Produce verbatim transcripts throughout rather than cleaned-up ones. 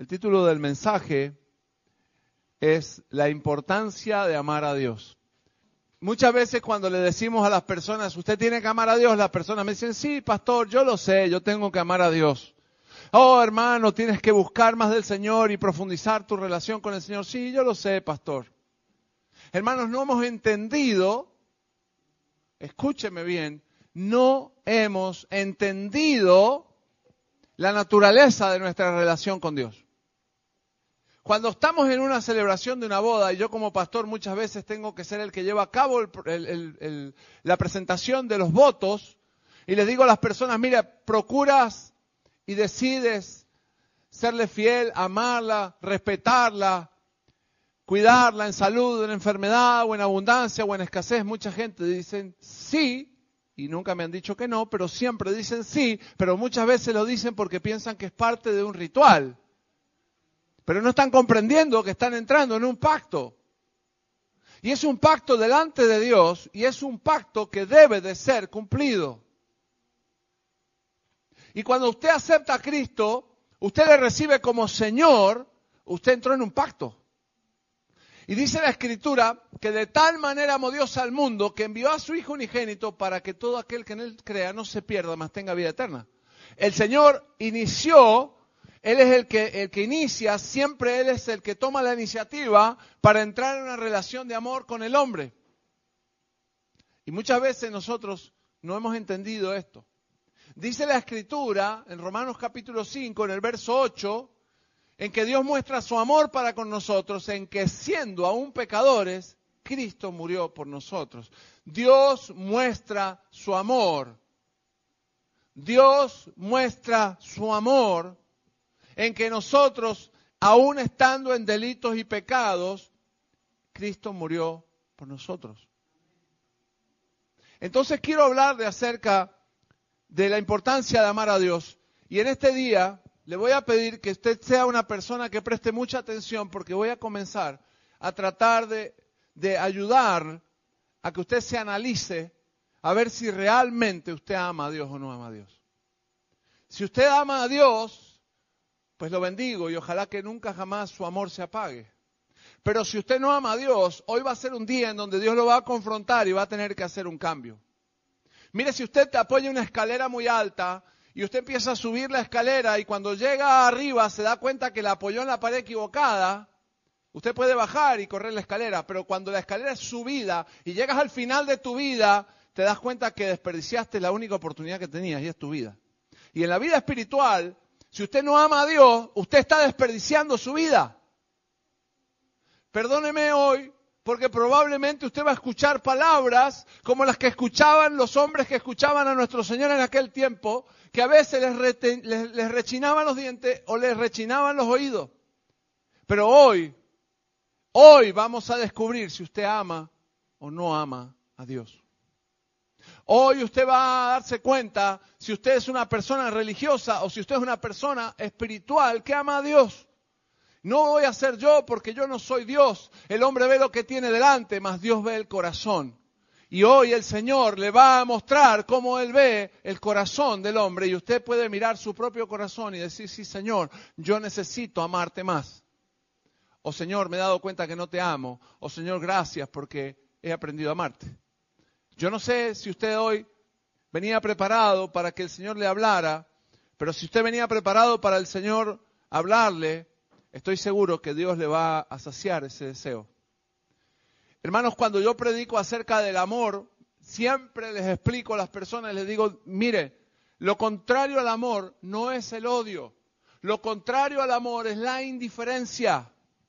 El título del mensaje es La importancia de amar a Dios. Muchas veces cuando le decimos a las personas, usted tiene que amar a Dios, las personas me dicen, sí, pastor, yo lo sé, yo tengo que amar a Dios. Oh, hermano, tienes que buscar más del Señor y profundizar tu relación con el Señor. Sí, yo lo sé, pastor. Hermanos, no hemos entendido, escúcheme bien, no hemos entendido la naturaleza de nuestra relación con Dios. Cuando estamos en una celebración de una boda, y yo como pastor muchas veces tengo que ser el que lleva a cabo el, el, el, el, la presentación de los votos, y les digo a las personas, mira, procuras y decides serle fiel, amarla, respetarla, cuidarla en salud, en enfermedad, o en abundancia, o en escasez. Mucha gente dicen sí, y nunca me han dicho que no, pero siempre dicen sí, pero muchas veces lo dicen porque piensan que es parte de un ritual. Pero no están comprendiendo que están entrando en un pacto. Y es un pacto delante de Dios, y es un pacto que debe de ser cumplido. Y cuando usted acepta a Cristo, usted le recibe como Señor, usted entró en un pacto. Y dice la Escritura que de tal manera amó Dios al mundo que envió a su Hijo unigénito para que todo aquel que en Él crea no se pierda, mas tenga vida eterna. El Señor inició, Él es el que, el que inicia, siempre Él es el que toma la iniciativa para entrar en una relación de amor con el hombre. Y muchas veces nosotros no hemos entendido esto. Dice la Escritura en Romanos capítulo cinco, en el verso ocho, en que Dios muestra su amor para con nosotros, en que siendo aún pecadores, Cristo murió por nosotros. Dios muestra su amor. Dios muestra su amor en que nosotros, aún estando en delitos y pecados, Cristo murió por nosotros. Entonces quiero hablar de acerca de la importancia de amar a Dios. Y en este día le voy a pedir que usted sea una persona que preste mucha atención, porque voy a comenzar a tratar de, de ayudar a que usted se analice a ver si realmente usted ama a Dios o no ama a Dios. Si usted ama a Dios, pues lo bendigo y ojalá que nunca jamás su amor se apague. Pero si usted no ama a Dios, hoy va a ser un día en donde Dios lo va a confrontar y va a tener que hacer un cambio. Mire, si usted te apoya en una escalera muy alta y usted empieza a subir la escalera y cuando llega arriba se da cuenta que la apoyó en la pared equivocada, usted puede bajar y correr la escalera, pero cuando la escalera es subida y llegas al final de tu vida, te das cuenta que desperdiciaste la única oportunidad que tenías y es tu vida. Y en la vida espiritual, si usted no ama a Dios, usted está desperdiciando su vida. Perdóneme hoy, porque probablemente usted va a escuchar palabras como las que escuchaban los hombres que escuchaban a nuestro Señor en aquel tiempo, que a veces les, reten, les, les rechinaban los dientes o les rechinaban los oídos. Pero hoy, hoy vamos a descubrir si usted ama o no ama a Dios. Hoy usted va a darse cuenta si usted es una persona religiosa o si usted es una persona espiritual que ama a Dios. No voy a ser yo porque yo no soy Dios. El hombre ve lo que tiene delante, mas Dios ve el corazón. Y hoy el Señor le va a mostrar cómo Él ve el corazón del hombre. Y usted puede mirar su propio corazón y decir, sí, Señor, yo necesito amarte más. O Señor, me he dado cuenta que no te amo. O Señor, gracias porque he aprendido a amarte. Yo no sé si usted hoy venía preparado para que el Señor le hablara, pero si usted venía preparado para el Señor hablarle, estoy seguro que Dios le va a saciar ese deseo. Hermanos, cuando yo predico acerca del amor, siempre les explico a las personas, les digo, mire, lo contrario al amor no es el odio. Lo contrario al amor es la indiferencia.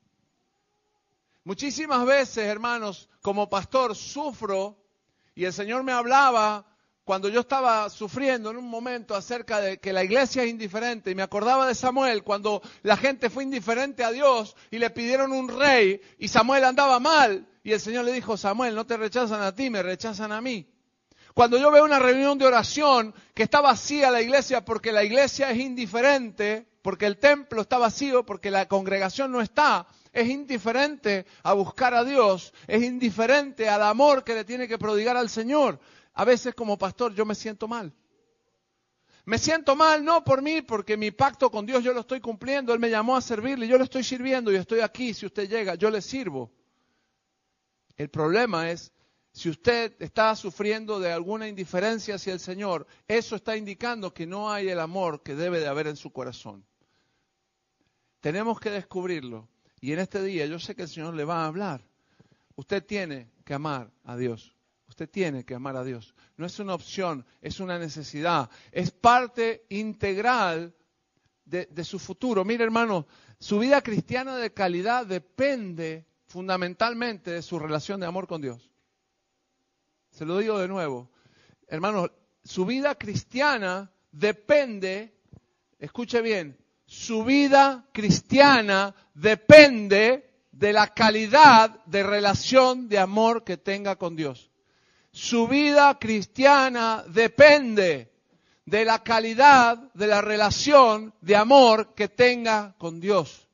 Muchísimas veces, hermanos, como pastor sufro, y el Señor me hablaba cuando yo estaba sufriendo en un momento acerca de que la iglesia es indiferente, y me acordaba de Samuel cuando la gente fue indiferente a Dios y le pidieron un rey y Samuel andaba mal y el Señor le dijo, Samuel, no te rechazan a ti, me rechazan a mí. Cuando yo veo una reunión de oración que está vacía la iglesia porque la iglesia es indiferente, porque el templo está vacío, porque la congregación no está, es indiferente a buscar a Dios, es indiferente al amor que le tiene que prodigar al Señor. A veces como pastor yo me siento mal. Me siento mal, no por mí, porque mi pacto con Dios yo lo estoy cumpliendo. Él me llamó a servirle, yo le estoy sirviendo y estoy aquí. Si usted llega, yo le sirvo. El problema es, si usted está sufriendo de alguna indiferencia hacia el Señor, eso está indicando que no hay el amor que debe de haber en su corazón. Tenemos que descubrirlo. Y en este día yo sé que el Señor le va a hablar. Usted tiene que amar a Dios. Usted tiene que amar a Dios. No es una opción, es una necesidad. Es parte integral de, de su futuro. Mire, hermano, su vida cristiana de calidad depende fundamentalmente de su relación de amor con Dios. Se lo digo de nuevo. Hermano, su vida cristiana depende, escuche bien, su vida cristiana depende de la calidad de relación de amor que tenga con Dios. Su vida cristiana depende de la calidad de la relación de amor que tenga con Dios.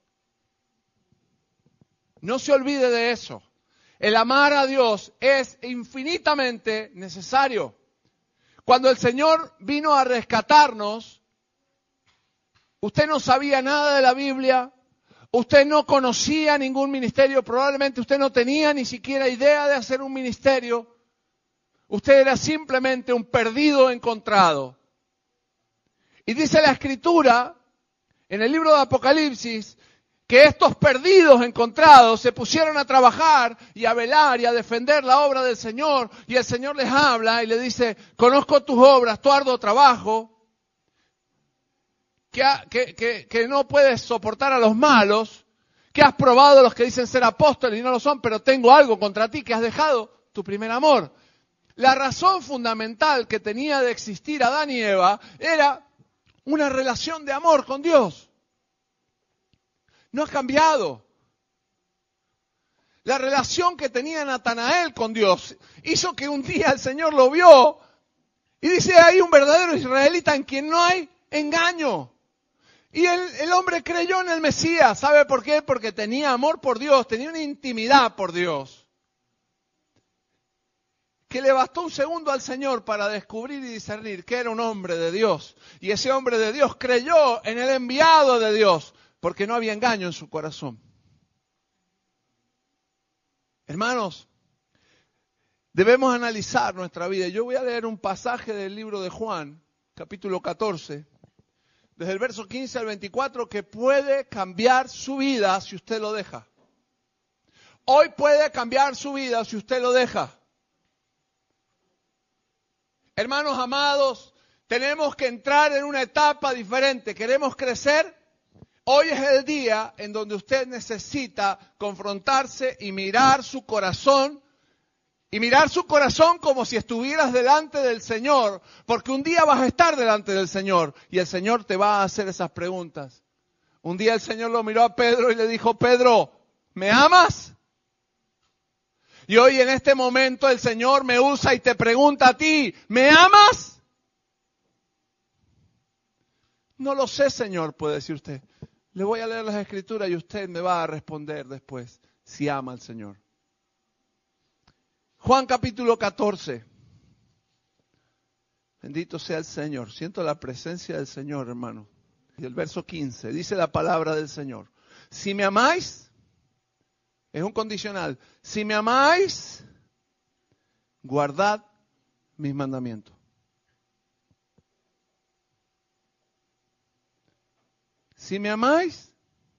No se olvide de eso. El amar a Dios es infinitamente necesario. Cuando el Señor vino a rescatarnos, usted no sabía nada de la Biblia, usted no conocía ningún ministerio, probablemente usted no tenía ni siquiera idea de hacer un ministerio. Usted era simplemente un perdido encontrado. Y dice la Escritura, en el libro de Apocalipsis, que estos perdidos encontrados se pusieron a trabajar y a velar y a defender la obra del Señor. Y el Señor les habla y le dice, conozco tus obras, tu arduo trabajo, que, que, que, que no puedes soportar a los malos, que has probado a los que dicen ser apóstoles y no lo son, pero tengo algo contra ti, que has dejado tu primer amor. La razón fundamental que tenía de existir Adán y Eva era una relación de amor con Dios. No ha cambiado. La relación que tenía Natanael con Dios hizo que un día el Señor lo vio y dice, hay un verdadero israelita en quien no hay engaño. Y el, el hombre creyó en el Mesías. ¿Sabe por qué? Porque tenía amor por Dios, tenía una intimidad por Dios. Que le bastó un segundo al Señor para descubrir y discernir que era un hombre de Dios. Y ese hombre de Dios creyó en el enviado de Dios, porque no había engaño en su corazón. Hermanos, debemos analizar nuestra vida. Yo voy a leer un pasaje del libro de Juan, capítulo catorce, desde el verso quince al veinticuatro, que puede cambiar su vida si usted lo deja. Hoy puede cambiar su vida si usted lo deja. Hermanos amados, tenemos que entrar en una etapa diferente. ¿Queremos crecer? Hoy es el día en donde usted necesita confrontarse y mirar su corazón. Y mirar su corazón como si estuvieras delante del Señor. Porque un día vas a estar delante del Señor y el Señor te va a hacer esas preguntas. Un día el Señor lo miró a Pedro y le dijo, Pedro, ¿me amas? Y hoy en este momento el Señor me usa y te pregunta a ti, ¿me amas? No lo sé, Señor, puede decir usted. Le voy a leer las Escrituras y usted me va a responder después si ama al Señor. Juan capítulo catorce. Bendito sea el Señor. Siento la presencia del Señor, hermano. Y el verso quince dice la palabra del Señor. Si me amáis, es un condicional. Si me amáis, guardad mis mandamientos. Si me amáis,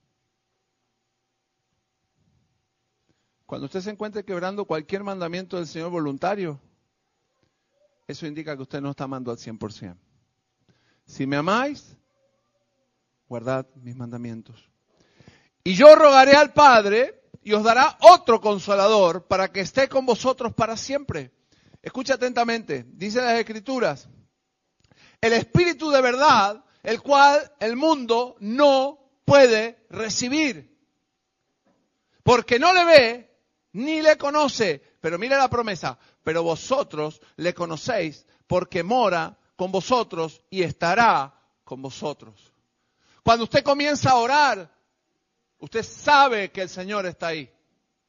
cuando usted se encuentre quebrando cualquier mandamiento del Señor voluntario, eso indica que usted no está amando al cien por ciento. Si me amáis, guardad mis mandamientos. Y yo rogaré al Padre y os dará otro consolador para que esté con vosotros para siempre. Escucha atentamente, dice las Escrituras, el Espíritu de verdad, el cual el mundo no puede recibir, porque no le ve ni le conoce. Pero mira la promesa, pero vosotros le conocéis porque mora con vosotros y estará con vosotros. Cuando usted comienza a orar, usted sabe que el Señor está ahí.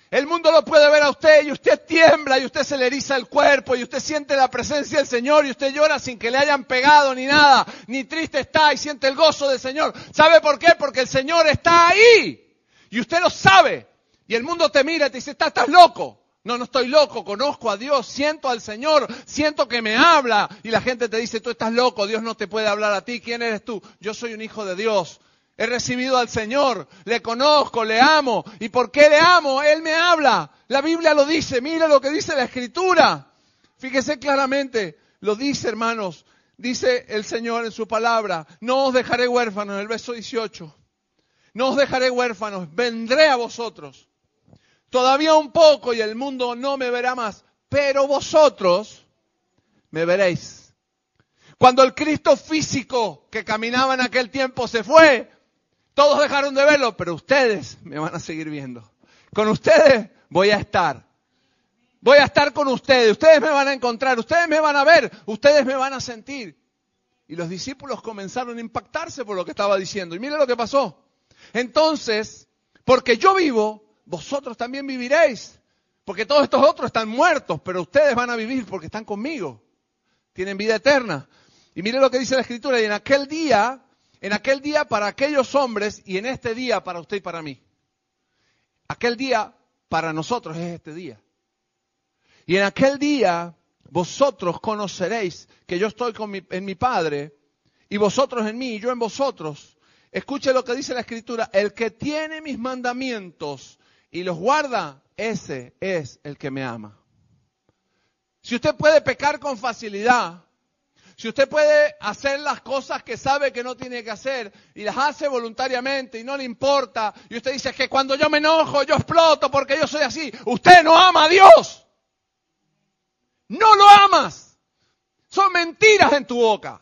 El mundo lo puede ver a usted y usted tiembla y usted se le eriza el cuerpo y usted siente la presencia del Señor y usted llora sin que le hayan pegado ni nada, ni triste está y siente el gozo del Señor. ¿Sabe por qué? Porque el Señor está ahí y usted lo sabe. Y el mundo te mira y te dice, estás, estás loco. No, no estoy loco, conozco a Dios, siento al Señor, siento que me habla. Y la gente te dice, tú estás loco, Dios no te puede hablar a ti. ¿Quién eres tú? Yo soy un hijo de Dios. He recibido al Señor, le conozco, le amo. ¿Y por qué le amo? Él me habla. La Biblia lo dice, mire lo que dice la Escritura. Fíjese claramente, lo dice, hermanos. Dice el Señor en su palabra, no os dejaré huérfanos, en el verso dieciocho. No os dejaré huérfanos, vendré a vosotros. Todavía un poco y el mundo no me verá más, pero vosotros me veréis. Cuando el Cristo físico que caminaba en aquel tiempo se fue, todos dejaron de verlo, pero ustedes me van a seguir viendo. Con ustedes voy a estar. Voy a estar con ustedes. Ustedes me van a encontrar. Ustedes me van a ver. Ustedes me van a sentir. Y los discípulos comenzaron a impactarse por lo que estaba diciendo. Y mire lo que pasó. Entonces, porque yo vivo, vosotros también viviréis. Porque todos estos otros están muertos, pero ustedes van a vivir porque están conmigo. Tienen vida eterna. Y mire lo que dice la Escritura. Y en aquel día... En aquel día para aquellos hombres y en este día para usted y para mí. Aquel día para nosotros es este día. Y en aquel día vosotros conoceréis que yo estoy con mi, en mi Padre y vosotros en mí y yo en vosotros. Escuche lo que dice la Escritura. El que tiene mis mandamientos y los guarda, ese es el que me ama. Si usted puede pecar con facilidad, si usted puede hacer las cosas que sabe que no tiene que hacer y las hace voluntariamente y no le importa, y usted dice que cuando yo me enojo yo exploto porque yo soy así, usted no ama a Dios. No lo amas. Son mentiras en tu boca.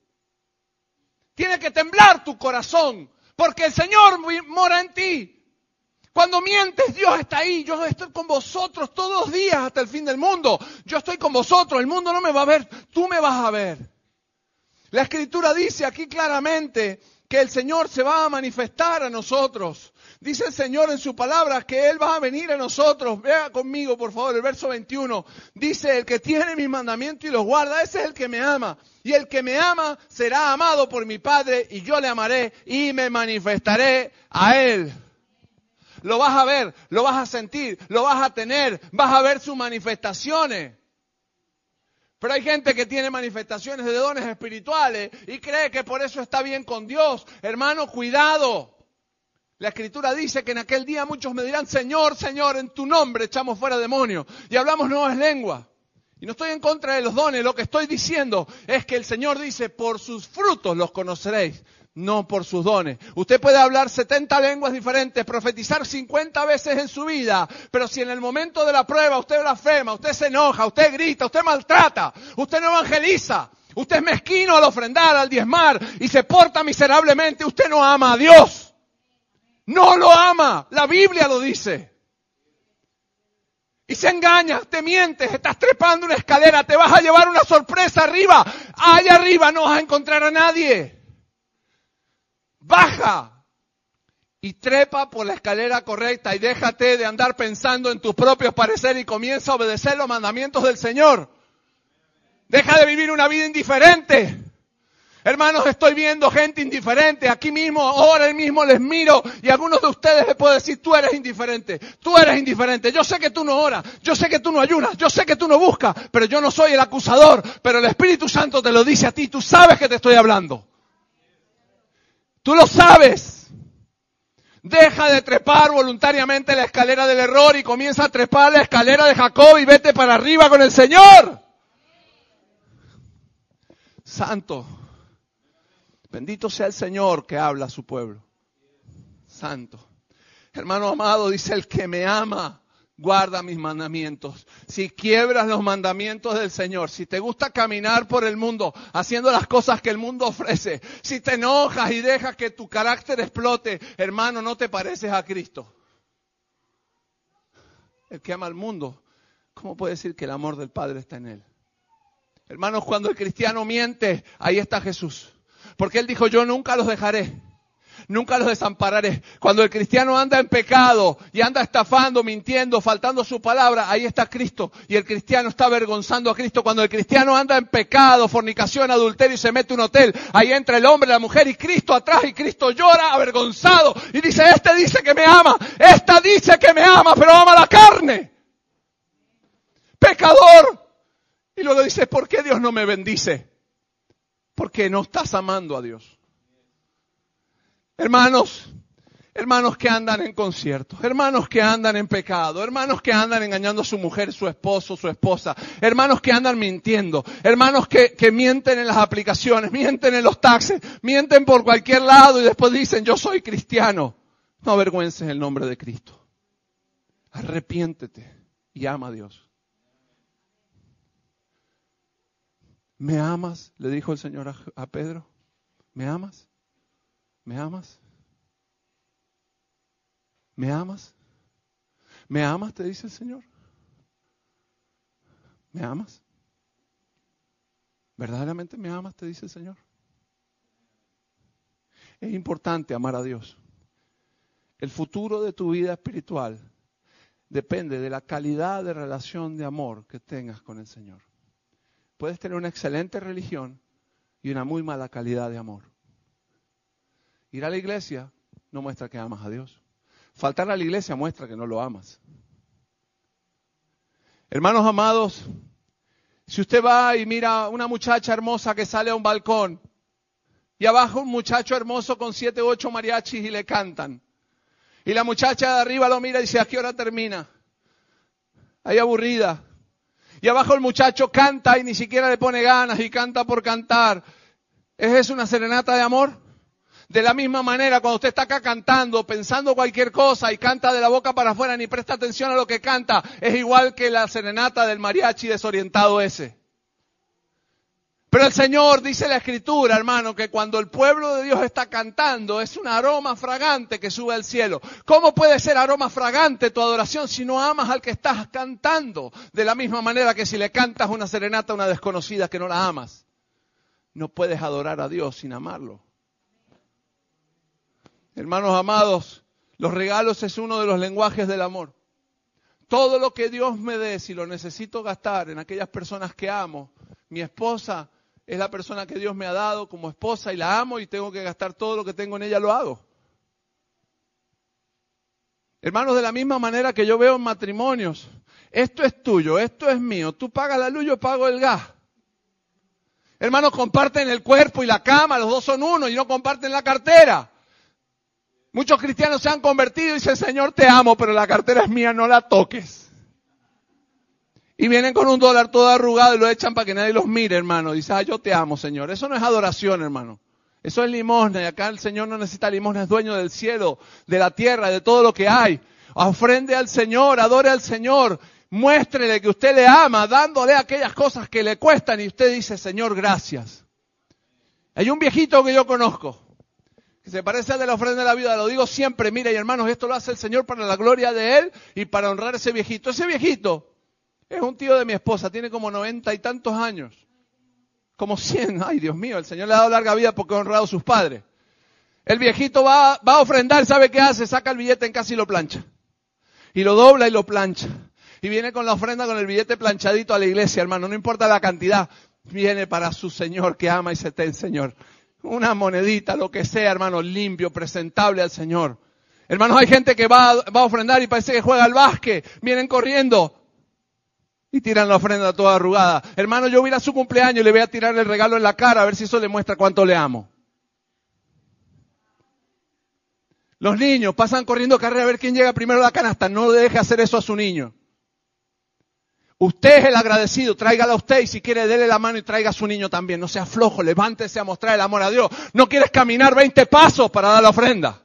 Tiene que temblar tu corazón porque el Señor mora en ti. Cuando mientes, Dios está ahí. Yo estoy con vosotros todos los días hasta el fin del mundo. Yo estoy con vosotros. El mundo no me va a ver. Tú me vas a ver. La Escritura dice aquí claramente que el Señor se va a manifestar a nosotros. Dice el Señor en su palabra que Él va a venir a nosotros. Vea conmigo, por favor, el verso veintiuno. Dice, el que tiene mis mandamientos y los guarda, ese es el que me ama. Y el que me ama será amado por mi Padre y yo le amaré y me manifestaré a Él. Lo vas a ver, lo vas a sentir, lo vas a tener, vas a ver sus manifestaciones. Pero hay gente que tiene manifestaciones de dones espirituales y cree que por eso está bien con Dios. Hermano, cuidado. La Escritura dice que en aquel día muchos me dirán, Señor, Señor, en tu nombre echamos fuera demonios y hablamos nuevas lenguas. Y no estoy en contra de los dones, lo que estoy diciendo es que el Señor dice, por sus frutos los conoceréis. No por sus dones. Usted puede hablar setenta lenguas diferentes, profetizar cincuenta veces en su vida, pero si en el momento de la prueba usted blasfema, usted se enoja, usted grita, usted maltrata, usted no evangeliza, usted es mezquino al ofrendar, al diezmar y se porta miserablemente, usted no ama a Dios. No lo ama. La Biblia lo dice. Y se engaña, te mientes, estás trepando una escalera, te vas a llevar una sorpresa arriba. Allá arriba no vas a encontrar a nadie. Baja y trepa por la escalera correcta y déjate de andar pensando en tus propios pareceres y comienza a obedecer los mandamientos del Señor. Deja de vivir una vida indiferente. Hermanos, estoy viendo gente indiferente. Aquí mismo, ahora mismo les miro y a algunos de ustedes les puedo decir, tú eres indiferente, tú eres indiferente. Yo sé que tú no oras, yo sé que tú no ayunas, yo sé que tú no buscas, pero yo no soy el acusador. Pero el Espíritu Santo te lo dice a ti, tú sabes que te estoy hablando. Tú lo sabes. Deja de trepar voluntariamente la escalera del error y comienza a trepar la escalera de Jacob y vete para arriba con el Señor. Santo. Bendito sea el Señor que habla a su pueblo. Santo. Hermano amado, dice el que me ama, guarda mis mandamientos. Si quiebras los mandamientos del Señor, si te gusta caminar por el mundo haciendo las cosas que el mundo ofrece, si te enojas y dejas que tu carácter explote, hermano, no te pareces a Cristo. El que ama al mundo, ¿cómo puede decir que el amor del Padre está en él? Hermanos, cuando el cristiano miente, ahí está Jesús. Porque Él dijo, yo nunca los dejaré. nunca los desampararé. Cuando el cristiano anda en pecado y anda estafando, mintiendo, faltando su palabra, ahí está Cristo. Y el cristiano está avergonzando a Cristo. Cuando el cristiano anda en pecado, fornicación, adulterio y se mete en un hotel, ahí entra el hombre, la mujer y Cristo atrás y Cristo llora avergonzado y dice, este dice que me ama, esta dice que me ama, pero ama la carne. Pecador. Y luego dice, ¿por qué Dios no me bendice? Porque no estás amando a Dios. Hermanos, hermanos que andan en conciertos, hermanos que andan en pecado, hermanos que andan engañando a su mujer, su esposo, su esposa, hermanos que andan mintiendo, hermanos que, que mienten en las aplicaciones, mienten en los taxis, mienten por cualquier lado y después dicen, yo soy cristiano. No avergüences el nombre de Cristo. Arrepiéntete y ama a Dios. ¿Me amas? Le dijo el Señor a, a Pedro. ¿Me amas? ¿Me amas? ¿Me amas? ¿Me amas? Te dice el Señor. ¿Me amas? ¿Verdaderamente me amas? Te dice el Señor. Es importante amar a Dios. El futuro de tu vida espiritual depende de la calidad de relación de amor que tengas con el Señor. Puedes tener una excelente religión y una muy mala calidad de amor. Ir a la iglesia no muestra que amas a Dios. Faltar a la iglesia muestra que no lo amas. Hermanos amados, si usted va y mira una muchacha hermosa que sale a un balcón y abajo un muchacho hermoso con siete u ocho mariachis y le cantan. Y la muchacha de arriba lo mira y dice, ¿a qué hora termina? Ahí aburrida. Y abajo el muchacho canta y ni siquiera le pone ganas y canta por cantar. ¿Es eso una serenata de amor? De la misma manera, cuando usted está acá cantando, pensando cualquier cosa y canta de la boca para afuera, ni presta atención a lo que canta, es igual que la serenata del mariachi desorientado ese. Pero el Señor, dice la Escritura, hermano, que cuando el pueblo de Dios está cantando, es un aroma fragante que sube al cielo. ¿Cómo puede ser aroma fragante tu adoración si no amas al que estás cantando? De la misma manera que si le cantas una serenata a una desconocida que no la amas. No puedes adorar a Dios sin amarlo. Hermanos amados, los regalos es uno de los lenguajes del amor. Todo lo que Dios me dé, si lo necesito gastar en aquellas personas que amo, mi esposa es la persona que Dios me ha dado como esposa y la amo y tengo que gastar todo lo que tengo en ella, lo hago. Hermanos, de la misma manera que yo veo en matrimonios, esto es tuyo, esto es mío, tú pagas la luz, yo pago el gas. Hermanos, comparten el cuerpo y la cama, los dos son uno y no comparten la cartera. Muchos cristianos se han convertido y dicen, Señor, te amo, pero la cartera es mía, no la toques. Y vienen con un dólar todo arrugado y lo echan para que nadie los mire, hermano. Dice, ah, yo te amo, Señor. Eso no es adoración, hermano. Eso es limosna. Y acá el Señor no necesita limosna, es dueño del cielo, de la tierra, de todo lo que hay. Ofrende al Señor, adore al Señor. Muéstrele que usted le ama, dándole aquellas cosas que le cuestan. Y usted dice, Señor, gracias. Hay un viejito que yo conozco, que se parece al de la ofrenda de la vida. Lo digo siempre, mira, y hermanos, esto lo hace el Señor para la gloria de Él y para honrar a ese viejito. Ese viejito es un tío de mi esposa, tiene como noventa y tantos años. Como cien. Ay, Dios mío, el Señor le ha dado larga vida porque ha honrado a sus padres. El viejito va, va a ofrendar, ¿sabe qué hace? Saca el billete en casa y lo plancha. Y lo dobla y lo plancha. Y viene con la ofrenda con el billete planchadito a la iglesia, hermano. No importa la cantidad. Viene para su Señor que ama y se ten, Señor. Una monedita, lo que sea, hermano, limpio, presentable al Señor. Hermanos, hay gente que va, va a ofrendar y parece que juega al básquet. Vienen corriendo y tiran la ofrenda toda arrugada. Hermano, yo voy a ir a su cumpleaños y le voy a tirar el regalo en la cara a ver si eso le muestra cuánto le amo. Los niños pasan corriendo carrera a ver quién llega primero a la canasta. No deje hacer eso a su niño. Usted es el agradecido, tráigala a usted y si quiere dele la mano y traiga a su niño también. No sea flojo, levántese a mostrar el amor a Dios. No quieres caminar veinte pasos para dar la ofrenda.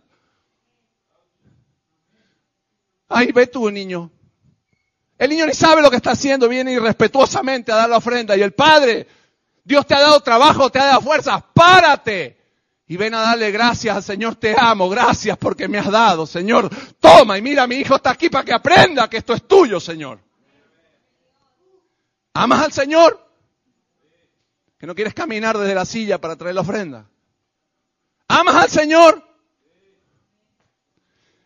Ay, ve tú, niño. El niño ni sabe lo que está haciendo, viene irrespetuosamente a dar la ofrenda. Y el padre, Dios te ha dado trabajo, te ha dado fuerzas, párate. Y ven a darle gracias al Señor, te amo, gracias porque me has dado, Señor. Toma y mira, mi hijo está aquí para que aprenda que esto es tuyo, Señor. ¿Amas al Señor? Que no quieres caminar desde la silla para traer la ofrenda. ¿Amas al Señor?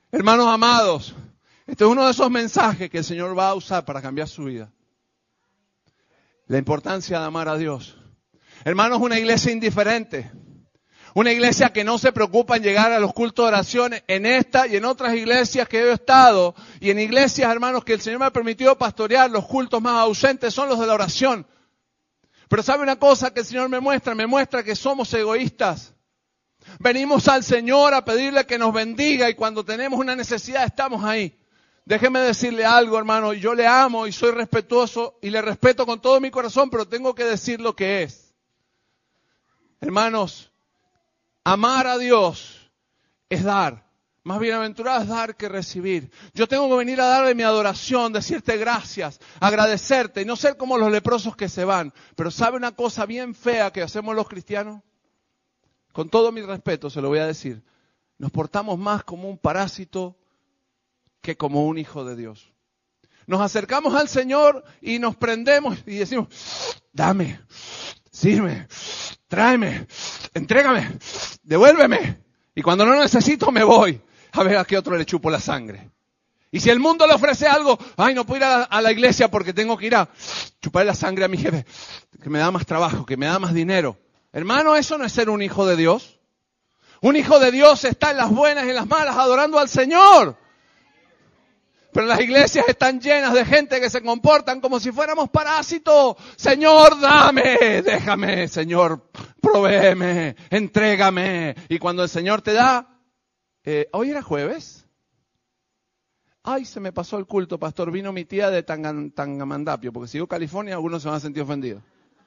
Hermanos amados, este es uno de esos mensajes que el Señor va a usar para cambiar su vida. La importancia de amar a Dios. Hermanos, una iglesia indiferente. Una iglesia que no se preocupa en llegar a los cultos de oraciones. En esta y en otras iglesias que he estado. Y en iglesias, hermanos, que el Señor me ha permitido pastorear, los cultos más ausentes son los de la oración. Pero ¿sabe una cosa que el Señor me muestra? Me muestra que somos egoístas. Venimos al Señor a pedirle que nos bendiga y cuando tenemos una necesidad estamos ahí. Déjeme decirle algo, hermano, yo le amo y soy respetuoso y le respeto con todo mi corazón, pero tengo que decir lo que es. Hermanos, amar a Dios es dar. Más bienaventurado es dar que recibir. Yo tengo que venir a darle mi adoración, decirte gracias, agradecerte y no ser como los leprosos que se van. Pero ¿sabe una cosa bien fea que hacemos los cristianos? Con todo mi respeto se lo voy a decir. Nos portamos más como un parásito que como un hijo de Dios. Nos acercamos al Señor y nos prendemos y decimos, dame, sirve, tráeme, entrégame, devuélveme. Y cuando no necesito me voy a ver a qué otro le chupo la sangre. Y si el mundo le ofrece algo, ay, no puedo ir a la, a la iglesia porque tengo que ir a chupar la sangre a mi jefe, que me da más trabajo, que me da más dinero. Hermano, eso no es ser un hijo de Dios. Un hijo de Dios está en las buenas y en las malas adorando al Señor. Pero las iglesias están llenas de gente que se comportan como si fuéramos parásitos. Señor, dame, déjame, Señor, provéeme, entrégame. Y cuando el Señor te da, eh, ¿hoy era jueves? Ay, se me pasó el culto, pastor. Vino mi tía de Tangan, Tangamandapio, porque si digo California, algunos se van a sentir ofendidos.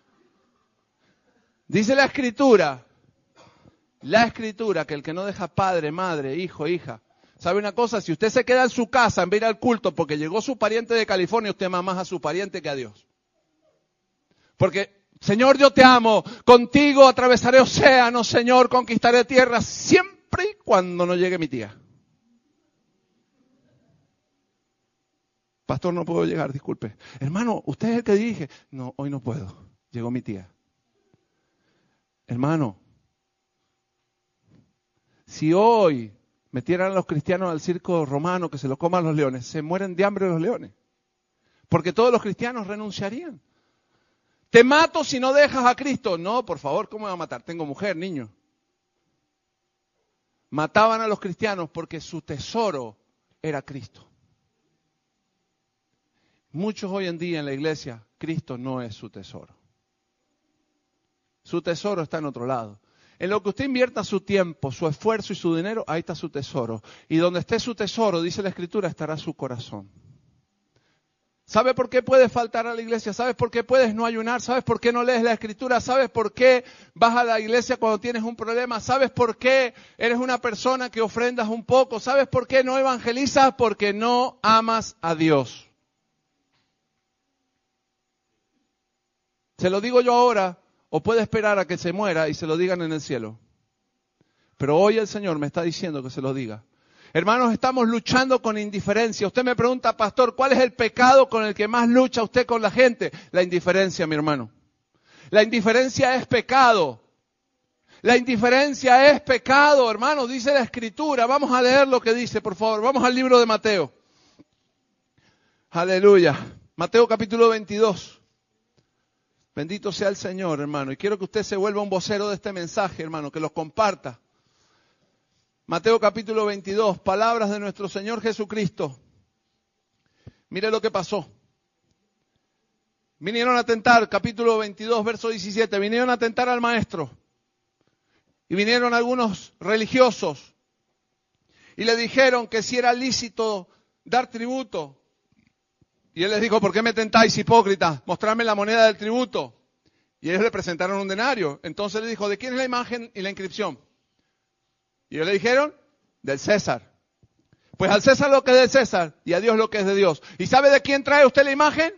Dice la Escritura, la Escritura, que el que no deja padre, madre, hijo, hija. ¿Sabe una cosa? Si usted se queda en su casa en vez de ir al culto porque llegó su pariente de California, usted ama más a su pariente que a Dios. Porque, Señor, yo te amo. Contigo atravesaré océanos, Señor, conquistaré tierra, siempre y cuando no llegue mi tía. Pastor, no puedo llegar, disculpe. Hermano, usted es el que dirige. No, hoy no puedo. Llegó mi tía. Hermano, si hoy metieran a los cristianos al circo romano que se los coman los leones, se mueren de hambre los leones. Porque todos los cristianos renunciarían. Te mato si no dejas a Cristo. No, por favor, ¿cómo me va a matar? Tengo mujer, niño. Mataban a los cristianos porque su tesoro era Cristo. Muchos hoy en día en la iglesia, Cristo no es su tesoro. Su tesoro está en otro lado. En lo que usted invierta su tiempo, su esfuerzo y su dinero, ahí está su tesoro. Y donde esté su tesoro, dice la Escritura, estará su corazón. ¿Sabe por qué puedes faltar a la iglesia? ¿Sabes por qué puedes no ayunar? ¿Sabes por qué no lees la Escritura? ¿Sabes por qué vas a la iglesia cuando tienes un problema? ¿Sabes por qué eres una persona que ofrendas un poco? ¿Sabes por qué no evangelizas? Porque no amas a Dios. Se lo digo yo ahora. O puede esperar a que se muera y se lo digan en el cielo. Pero hoy el Señor me está diciendo que se lo diga. Hermanos, estamos luchando con indiferencia. Usted me pregunta, pastor, ¿cuál es el pecado con el que más lucha usted con la gente? La indiferencia, mi hermano. La indiferencia es pecado. La indiferencia es pecado, hermano, dice la Escritura. Vamos a leer lo que dice, por favor. Vamos al libro de Mateo. Aleluya. Mateo capítulo veintidós. Bendito sea el Señor, hermano. Y quiero que usted se vuelva un vocero de este mensaje, hermano, que lo comparta. Mateo capítulo veintidós, palabras de nuestro Señor Jesucristo. Mire lo que pasó. Vinieron a tentar, capítulo veintidós, verso diecisiete, vinieron a tentar al maestro. Y vinieron algunos religiosos. Y le dijeron que si era lícito dar tributo. Y él les dijo, ¿por qué me tentáis, hipócritas? Mostrarme la moneda del tributo. Y ellos le presentaron un denario. Entonces le dijo, ¿de quién es la imagen y la inscripción? Y ellos le dijeron, del César. Pues al César lo que es del César y a Dios lo que es de Dios. ¿Y sabe de quién trae usted la imagen?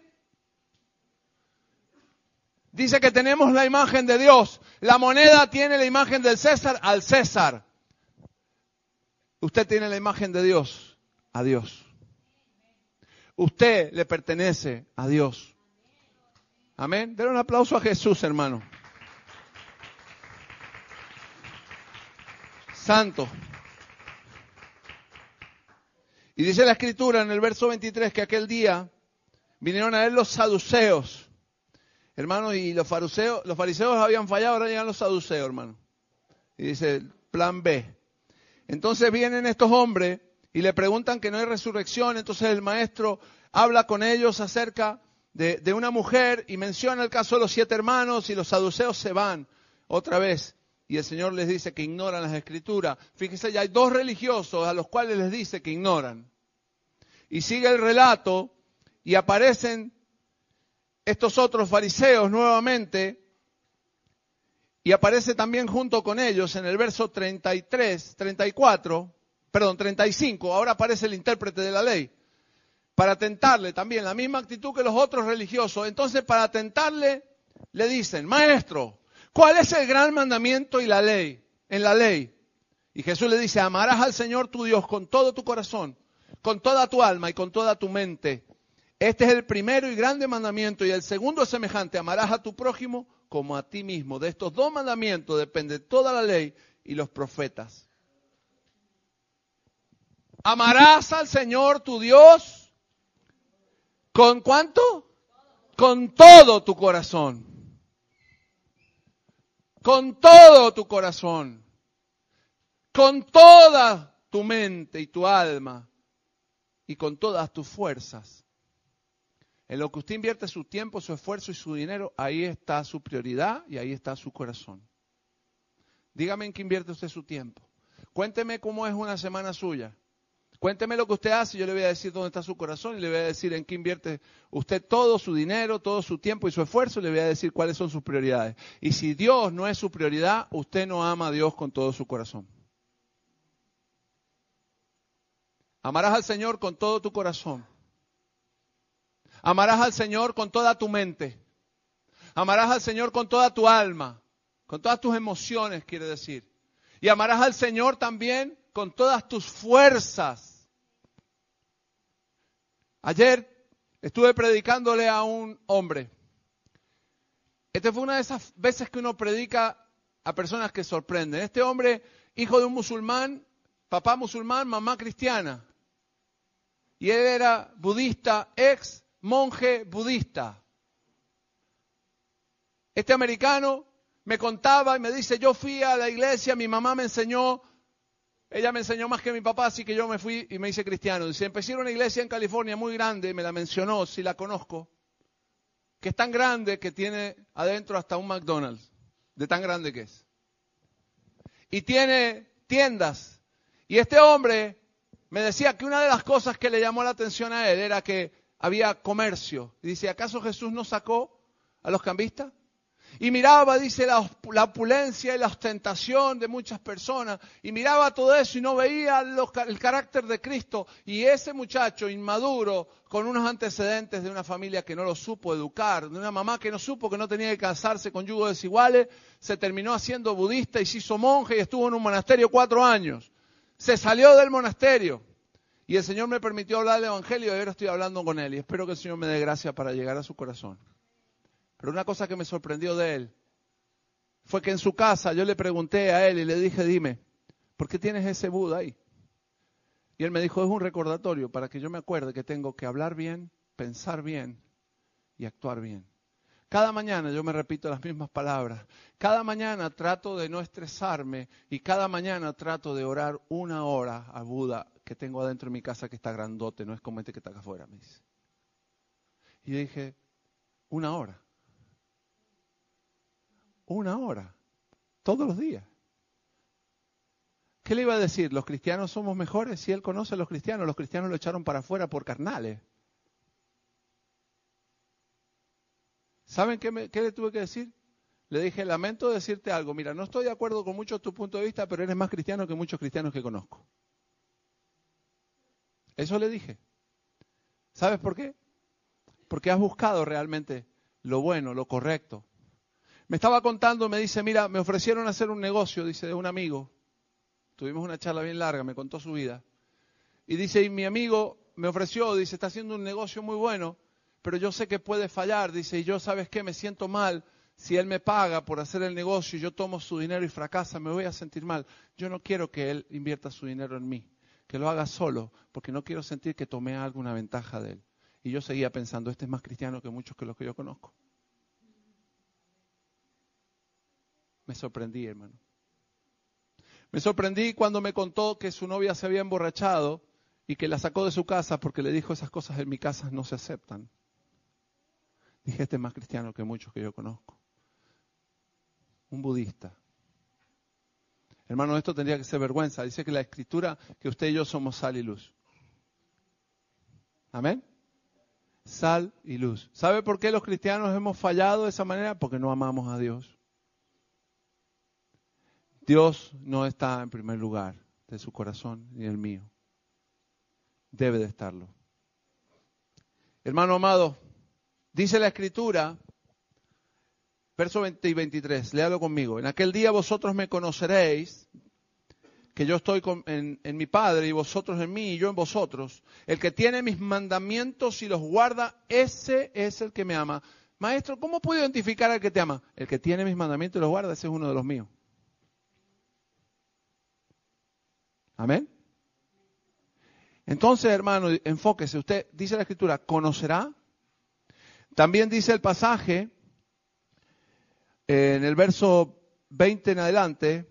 Dice que tenemos la imagen de Dios. La moneda tiene la imagen del César al César. Usted tiene la imagen de Dios a Dios. Usted le pertenece a Dios. Amén. Denle un aplauso a Jesús, hermano. Santo. Y dice la Escritura en el verso veintitrés que aquel día vinieron a él los saduceos. Hermanos, y los fariseos, los fariseos habían fallado, ahora llegan los saduceos, hermano. Y dice, plan B. Entonces vienen estos hombres y le preguntan que no hay resurrección. Entonces el maestro habla con ellos acerca de, de una mujer y menciona el caso de los siete hermanos, y los saduceos se van otra vez. Y el Señor les dice que ignoran las Escrituras. Fíjense, ya hay dos religiosos a los cuales les dice que ignoran. Y sigue el relato y aparecen estos otros fariseos nuevamente, y aparece también junto con ellos en el verso treinta y tres, treinta y cuatro, perdón, treinta y cinco, ahora aparece el intérprete de la ley, para tentarle también, la misma actitud que los otros religiosos. Entonces, para tentarle, le dicen, maestro, ¿cuál es el gran mandamiento y la ley, en la ley? Y Jesús le dice, amarás al Señor tu Dios con todo tu corazón, con toda tu alma y con toda tu mente. Este es el primero y grande mandamiento, y el segundo es semejante, amarás a tu prójimo como a ti mismo. De estos dos mandamientos depende toda la ley y los profetas. Amarás al Señor tu Dios, ¿con cuánto? Con todo tu corazón. Con todo tu corazón. Con toda tu mente y tu alma. Y con todas tus fuerzas. En lo que usted invierte su tiempo, su esfuerzo y su dinero, ahí está su prioridad y ahí está su corazón. Dígame en qué invierte usted su tiempo. Cuénteme cómo es una semana suya. Cuénteme lo que usted hace y yo le voy a decir dónde está su corazón y le voy a decir en qué invierte usted todo su dinero, todo su tiempo y su esfuerzo, y le voy a decir cuáles son sus prioridades. Y si Dios no es su prioridad, usted no ama a Dios con todo su corazón. Amarás al Señor con todo tu corazón. Amarás al Señor con toda tu mente. Amarás al Señor con toda tu alma, con todas tus emociones, quiere decir. Y amarás al Señor también con todas tus fuerzas. Ayer estuve predicándole a un hombre. Esta fue una de esas veces que uno predica a personas que sorprenden. Este hombre, hijo de un musulmán, papá musulmán, mamá cristiana. Y él era budista, ex monje budista. Este americano me contaba y me dice, yo fui a la iglesia, mi mamá me enseñó, ella me enseñó más que mi papá, así que yo me fui y me hice cristiano. Dice, empecé a ir a una iglesia en California muy grande, me la mencionó, si la conozco, que es tan grande que tiene adentro hasta un McDonald's, de tan grande que es. Y tiene tiendas. Y este hombre me decía que una de las cosas que le llamó la atención a él era que había comercio. Y dice, ¿acaso Jesús no sacó a los cambistas? Y miraba, dice, la, la opulencia y la ostentación de muchas personas. Y miraba todo eso y no veía los, el carácter de Cristo. Y ese muchacho inmaduro, con unos antecedentes de una familia que no lo supo educar, de una mamá que no supo que no tenía que casarse con yugos desiguales, se terminó haciendo budista y se hizo monje y estuvo en un monasterio cuatro años. Se salió del monasterio. Y el Señor me permitió hablar del Evangelio y ahora estoy hablando con él. Y espero que el Señor me dé gracia para llegar a su corazón. Pero una cosa que me sorprendió de él fue que en su casa yo le pregunté a él y le dije, dime, ¿por qué tienes ese Buda ahí? Y él me dijo, es un recordatorio para que yo me acuerde que tengo que hablar bien, pensar bien y actuar bien. Cada mañana yo me repito las mismas palabras. Cada mañana trato de no estresarme y cada mañana trato de orar una hora a Buda que tengo adentro de mi casa que está grandote, no es como este que está acá afuera, me dice. Y yo dije, una hora. Una hora. Todos los días. ¿Qué le iba a decir? ¿Los cristianos somos mejores? Si él conoce a los cristianos, los cristianos lo echaron para afuera por carnales. ¿Saben qué, me, qué le tuve que decir? Le dije, lamento decirte algo. Mira, no estoy de acuerdo con mucho tu punto de vista, pero eres más cristiano que muchos cristianos que conozco. Eso le dije. ¿Sabes por qué? Porque has buscado realmente lo bueno, lo correcto. Me estaba contando, me dice, mira, me ofrecieron hacer un negocio, dice, de un amigo. Tuvimos una charla bien larga, me contó su vida. Y dice, y mi amigo me ofreció, dice, está haciendo un negocio muy bueno, pero yo sé que puede fallar, dice, y yo, ¿sabes qué? Me siento mal. Si él me paga por hacer el negocio y yo tomo su dinero y fracasa, me voy a sentir mal. Yo no quiero que él invierta su dinero en mí. que lo haga solo, porque no quiero sentir que tomé alguna ventaja de él. Y yo seguía pensando, este es más cristiano que muchos que los que yo conozco. Me sorprendí, hermano. Me sorprendí cuando me contó que su novia se había emborrachado y que la sacó de su casa porque le dijo, esas cosas en mi casa no se aceptan. Dije, este es más cristiano que muchos que yo conozco. Un budista. Hermano, esto tendría que ser vergüenza. Dice que la Escritura, que usted y yo somos sal y luz. Amén. Sal y luz. ¿Sabe por qué los cristianos hemos fallado de esa manera? Porque no amamos a Dios. Dios no está en primer lugar de su corazón ni el mío. Debe de estarlo. Hermano amado, dice la Escritura, verso veinte y veintitrés, léalo conmigo. En aquel día vosotros me conoceréis, que yo estoy con, en, en mi Padre y vosotros en mí y yo en vosotros. El que tiene mis mandamientos y los guarda, ese es el que me ama. Maestro, ¿cómo puedo identificar al que te ama? El que tiene mis mandamientos y los guarda, ese es uno de los míos. Amén. Entonces, hermano, enfóquese. Usted, dice la Escritura, conocerá. También dice el pasaje, eh, en el verso veinte en adelante,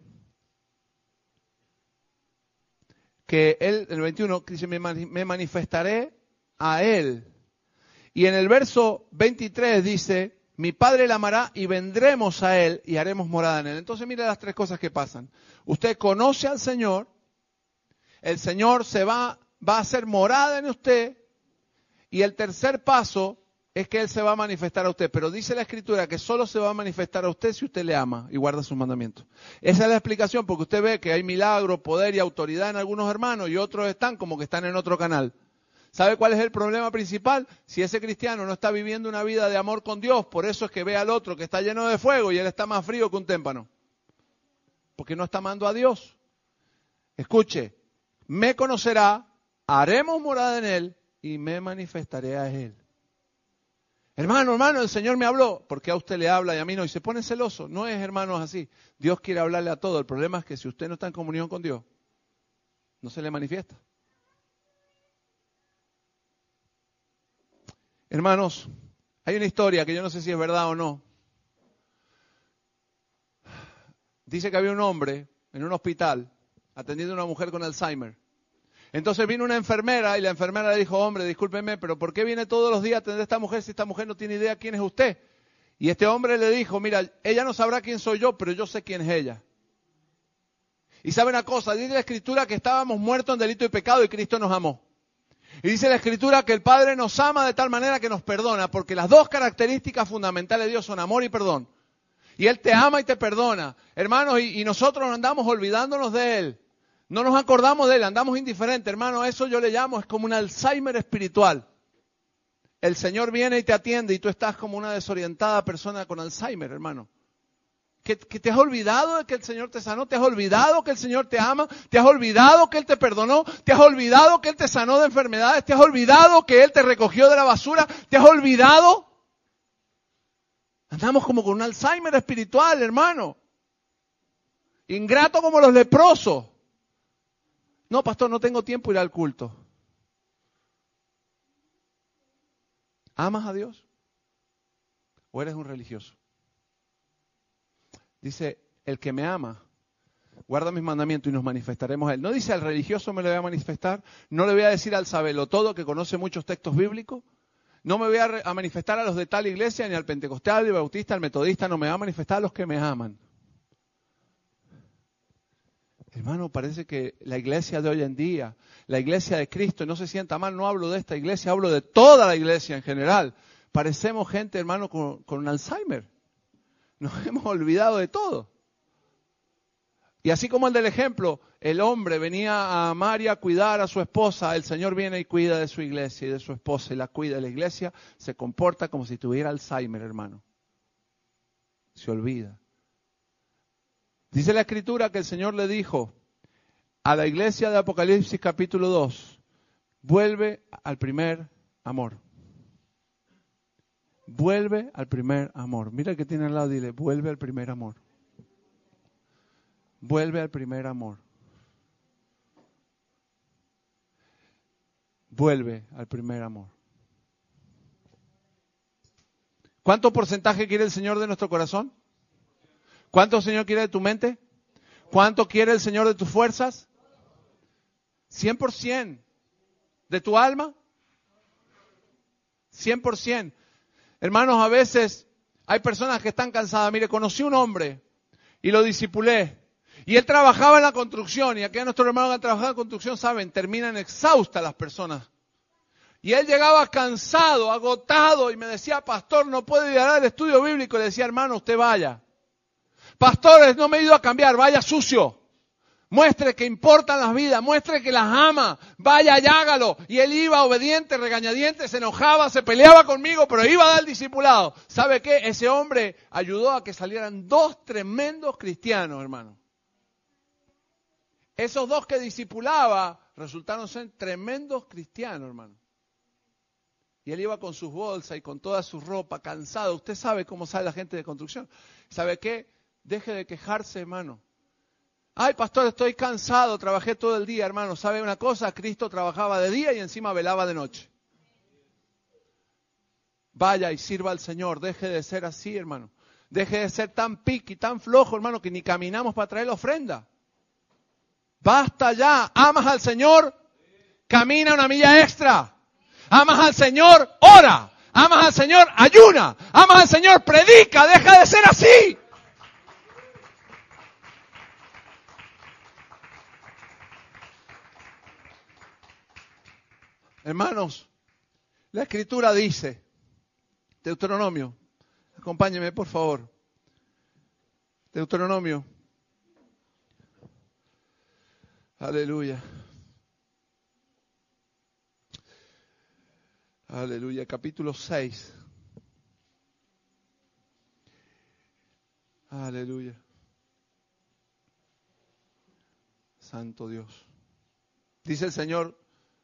que él, en el veintiuno, dice, me manifestaré a él. Y en el verso veintitrés dice, mi Padre le amará y vendremos a él y haremos morada en él. Entonces, mira las tres cosas que pasan. Usted conoce al Señor, el Señor se va, va a hacer morada en usted, y el tercer paso es que Él se va a manifestar a usted. Pero dice la Escritura que solo se va a manifestar a usted si usted le ama y guarda sus mandamientos. Esa es la explicación, porque usted ve que hay milagro, poder y autoridad en algunos hermanos y otros están como que están en otro canal. ¿Sabe cuál es el problema principal? Si ese cristiano no está viviendo una vida de amor con Dios, por eso es que ve al otro que está lleno de fuego y él está más frío que un témpano. Porque no está amando a Dios. Escuche, me conocerá, haremos morada en él y me manifestaré a él. Hermano, hermano, el Señor me habló. ¿Por qué a usted le habla y a mí no? Y se pone celoso. No es, hermanos, así. Dios quiere hablarle a todo. El problema es que si usted no está en comunión con Dios, no se le manifiesta. Hermanos, hay una historia que yo no sé si es verdad o no. Dice que había un hombre en un hospital atendiendo a una mujer con Alzheimer. Entonces vino una enfermera y la enfermera le dijo, hombre, discúlpeme, pero ¿por qué viene todos los días a atender a esta mujer si esta mujer no tiene idea quién es usted? Y este hombre le dijo, mira, ella no sabrá quién soy yo, pero yo sé quién es ella. Y sabe una cosa, dice la Escritura que estábamos muertos en delito y pecado y Cristo nos amó. Y dice la Escritura que el Padre nos ama de tal manera que nos perdona, porque las dos características fundamentales de Dios son amor y perdón. Y Él te ama y te perdona. Hermanos, y, y nosotros andamos olvidándonos de Él. No nos acordamos de Él, andamos indiferentes, hermano. Eso yo le llamo, es como un Alzheimer espiritual. El Señor viene y te atiende y tú estás como una desorientada persona con Alzheimer, hermano. ¿Que, que te has olvidado de que el Señor te sanó? ¿Te has olvidado que el Señor te ama? ¿Te has olvidado que Él te perdonó? ¿Te has olvidado que Él te sanó de enfermedades? ¿Te has olvidado que Él te recogió de la basura? ¿Te has olvidado? Andamos como con un Alzheimer espiritual, hermano. Ingrato como los leprosos. No, pastor, no tengo tiempo de ir al culto. ¿Amas a Dios? ¿O eres un religioso? Dice, el que me ama, guarda mis mandamientos y nos manifestaremos a Él. No dice al religioso me lo voy a manifestar, no le voy a decir al sabelotodo que conoce muchos textos bíblicos, no me voy a, a manifestar a los de tal iglesia, ni al pentecostal, al bautista, al metodista, no me va a manifestar a los que me aman. Hermano, parece que la iglesia de hoy en día, la iglesia de Cristo, no se sienta mal, no hablo de esta iglesia, hablo de toda la iglesia en general. Parecemos gente, hermano, con, con Alzheimer. Nos hemos olvidado de todo. Y así como el del ejemplo, el hombre venía a amar y a cuidar a su esposa, el Señor viene y cuida de su iglesia y de su esposa y la cuida de la iglesia, se comporta como si tuviera Alzheimer, hermano. Se olvida. Dice la Escritura que el Señor le dijo a la iglesia de Apocalipsis capítulo dos, vuelve al primer amor. Vuelve al primer amor. Mira el que tiene al lado, dile, vuelve al primer amor. Vuelve al primer amor. vuelve al primer amor. ¿Cuánto porcentaje quiere el Señor de nuestro corazón? ¿Cuánto el Señor quiere de tu mente? ¿Cuánto quiere el Señor de tus fuerzas? cien por ciento. ¿De tu alma? cien por ciento. Hermanos, a veces hay personas que están cansadas. Mire, conocí un hombre y lo discipulé. Y él trabajaba en la construcción. Y aquellos nuestros hermanos que han trabajado en construcción saben, terminan exhaustas las personas. Y él llegaba cansado, agotado, y me decía, pastor, no puedo ir a dar el estudio bíblico. Y le decía, hermano, usted vaya. Pastores, no me he ido a cambiar, vaya sucio. Muestre que importan las vidas, muestre que las ama, vaya y hágalo. Y él iba obediente, regañadiente, se enojaba, se peleaba conmigo, pero iba a dar el discipulado. ¿Sabe qué? Ese hombre ayudó a que salieran dos tremendos cristianos, hermano. Esos dos que discipulaba resultaron ser tremendos cristianos, hermano. Y él iba con sus bolsas y con toda su ropa, cansado. Usted sabe cómo sale la gente de construcción. ¿Sabe qué? Deje de quejarse, hermano. Ay, pastor, estoy cansado, trabajé todo el día, hermano. ¿Sabe una cosa? Cristo trabajaba de día y encima velaba de noche. Vaya y sirva al Señor. Deje de ser así, hermano. Deje de ser tan piqui, tan flojo, hermano, que ni caminamos para traer la ofrenda. Basta ya. ¿Amas al Señor? Camina una milla extra. ¿Amas al Señor? Ora. ¿Amas al Señor? Ayuna. ¿Amas al Señor? Predica. Deja de ser así. Hermanos, la Escritura dice, Deuteronomio, acompáñeme por favor, Deuteronomio, aleluya, aleluya, capítulo seis, aleluya, santo Dios, dice el Señor,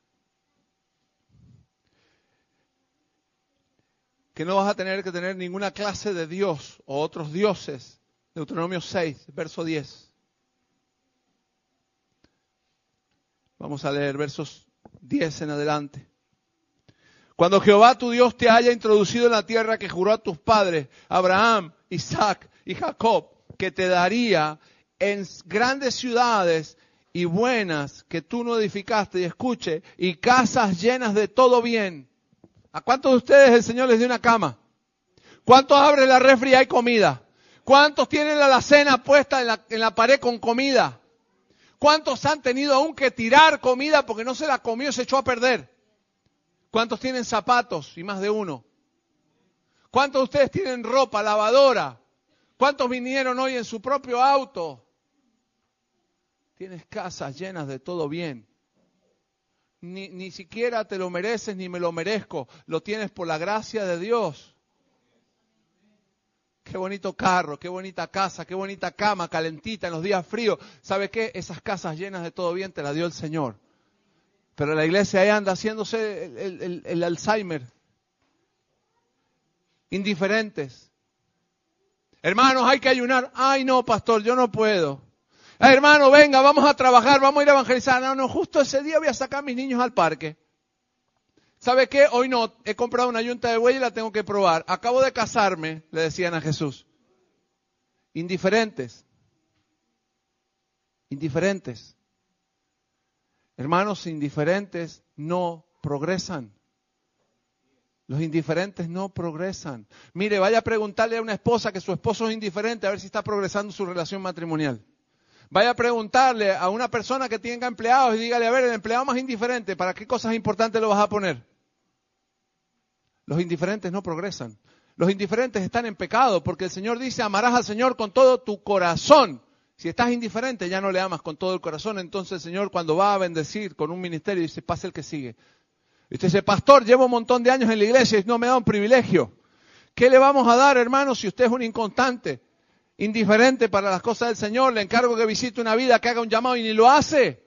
que no vas a tener que tener ninguna clase de Dios o otros dioses. Deuteronomio seis, verso diez. Vamos a leer versos diez en adelante. Cuando Jehová tu Dios te haya introducido en la tierra que juró a tus padres, Abraham, Isaac y Jacob, que te daría en grandes ciudades y buenas que tú no edificaste, y escuche, y casas llenas de todo bien. ¿A cuántos de ustedes el Señor les dio una cama? ¿Cuántos abren la refri y hay comida? ¿Cuántos tienen la alacena puesta en la, en la pared con comida? ¿Cuántos han tenido aún que tirar comida porque no se la comió y se echó a perder? ¿Cuántos tienen zapatos? Y más de uno. ¿Cuántos de ustedes tienen ropa, lavadora? ¿Cuántos vinieron hoy en su propio auto? Tienes casas llenas de todo bien. Ni, ni siquiera te lo mereces ni me lo merezco. Lo tienes por la gracia de Dios. Qué bonito carro, qué bonita casa, qué bonita cama, calentita en los días fríos. ¿Sabe qué? Esas casas llenas de todo bien te las dio el Señor. Pero la iglesia ahí anda haciéndose el, el, el, el Alzheimer. Indiferentes. Hermanos, hay que ayunar. Ay, no, pastor, yo no puedo. Ay, hermano, venga, vamos a trabajar, vamos a ir a evangelizar. No, no, justo ese día voy a sacar a mis niños al parque. ¿Sabe qué? Hoy no, he comprado una yunta de buey y la tengo que probar. Acabo de casarme, le decían a Jesús. Indiferentes. Indiferentes. Hermanos, indiferentes no progresan. Los indiferentes no progresan. Mire, vaya a preguntarle a una esposa que su esposo es indiferente a ver si está progresando su relación matrimonial. Vaya a preguntarle a una persona que tenga empleados y dígale, a ver, el empleado más indiferente, ¿para qué cosas importantes lo vas a poner? Los indiferentes no progresan. Los indiferentes están en pecado porque el Señor dice, amarás al Señor con todo tu corazón. Si estás indiferente, ya no le amas con todo el corazón. Entonces el Señor, cuando va a bendecir con un ministerio, dice, pasa el que sigue. Y usted dice, pastor, llevo un montón de años en la iglesia y no me da un privilegio. ¿Qué le vamos a dar, hermano, si usted es un inconstante? Indiferente para las cosas del Señor, le encargo que visite una vida, que haga un llamado y ni lo hace.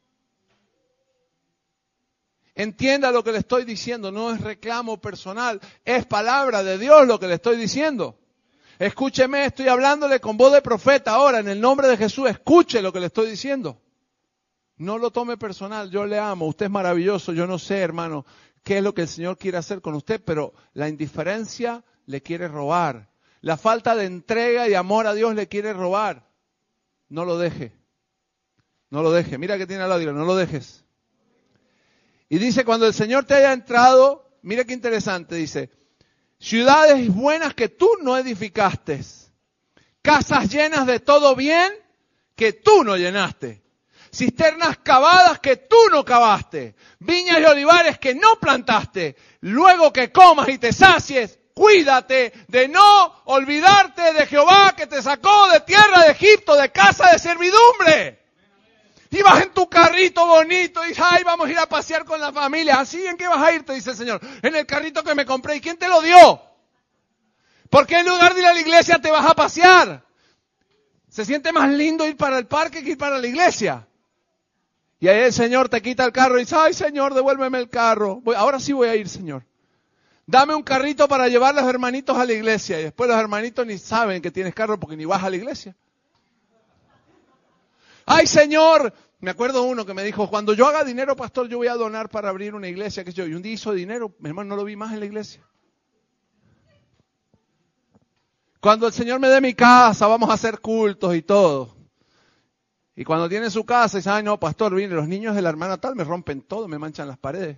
Entienda lo que le estoy diciendo, no es reclamo personal, es palabra de Dios lo que le estoy diciendo. Escúcheme, estoy hablándole con voz de profeta ahora, en el nombre de Jesús, escuche lo que le estoy diciendo. No lo tome personal, yo le amo, usted es maravilloso, yo no sé, hermano, qué es lo que el Señor quiere hacer con usted, pero la indiferencia le quiere robar. La falta de entrega y amor a Dios le quiere robar. No lo deje. No lo deje. Mira que tiene al lado, no lo dejes. Y dice, cuando el Señor te haya entrado, mira qué interesante, dice, ciudades buenas que tú no edificaste, casas llenas de todo bien que tú no llenaste, cisternas cavadas que tú no cavaste, viñas y olivares que no plantaste, luego que comas y te sacies, cuídate de no olvidarte de Jehová que te sacó de tierra de Egipto, de casa de servidumbre. Y vas en tu carrito bonito y dices, ay, vamos a ir a pasear con la familia. ¿Así en qué vas a ir? Te dice el Señor. En el carrito que me compré. ¿Y quién te lo dio? ¿Por qué en lugar de ir a la iglesia te vas a pasear? Se siente más lindo ir para el parque que ir para la iglesia. Y ahí el Señor te quita el carro y dice, ay, Señor, devuélveme el carro. Voy, ahora sí voy a ir, Señor. Dame un carrito para llevar a los hermanitos a la iglesia. Y después los hermanitos ni saben que tienes carro porque ni vas a la iglesia. Ay, Señor, me acuerdo uno que me dijo, cuando yo haga dinero, pastor, yo voy a donar para abrir una iglesia. Que yo, y un día hizo dinero, mi hermano, no lo vi más en la iglesia. Cuando el Señor me dé mi casa, vamos a hacer cultos y todo. Y cuando tiene su casa, dice, ay, no, pastor, viene, los niños de la hermana tal me rompen todo, me manchan las paredes.